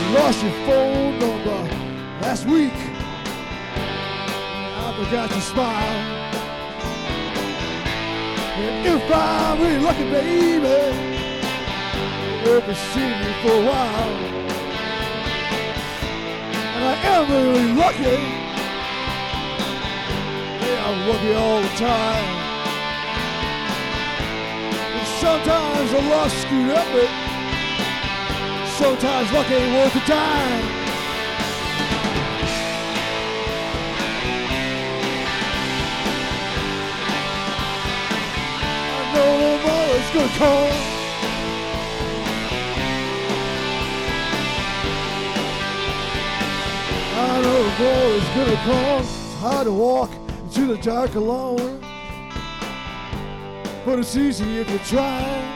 lost your phone number last week. I forgot to smile. And if I'm really lucky, baby, you'll be seeing me for a while. And I am really lucky. Yeah, I'm lucky all the time. And sometimes the luck screwed up it. Sometimes luck ain't worth a dime. I know tomorrow's gonna come. I know tomorrow's gonna come. It's hard to walk into the dark alone, but it's easy if you try.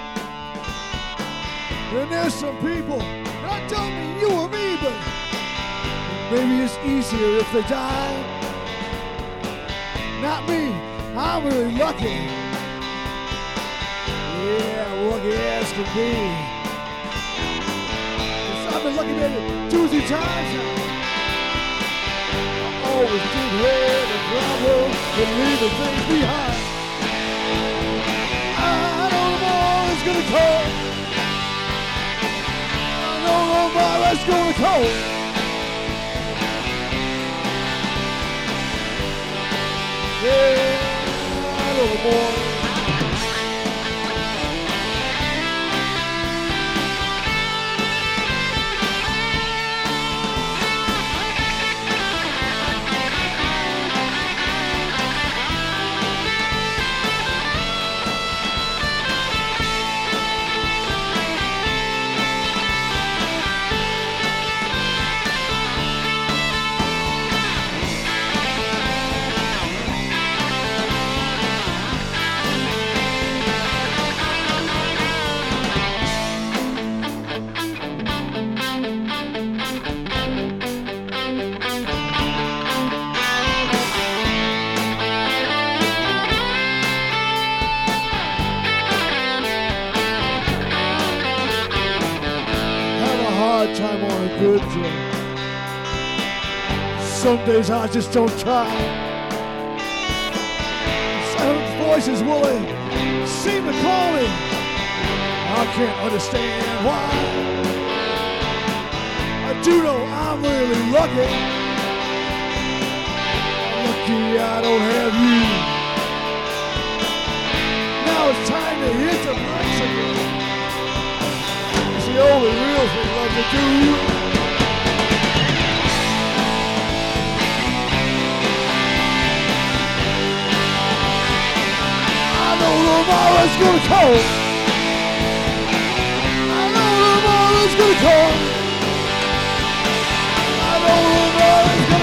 And there's some people, and I don't mean you or me, but maybe it's easier if they die. Not me, I'm really lucky. Yeah, lucky as can be. 'Cause I've been lucky maybe 2 or 3 times now. I always did head and travel and leave the things behind. I know tomorrow's gonna come. No, tomorrow's gonna come. Yeah, I know tomorrow. Time on a good day. Some days I just don't try. Silent voices will seem to call me. I can't understand why. I do know I'm really lucky. Lucky I don't have you. Now it's time to hit the brakes again. It's the only real thing love to do. I know tomorrow's gonna come. I know tomorrow's gonna come. I know tomorrow's gonna come.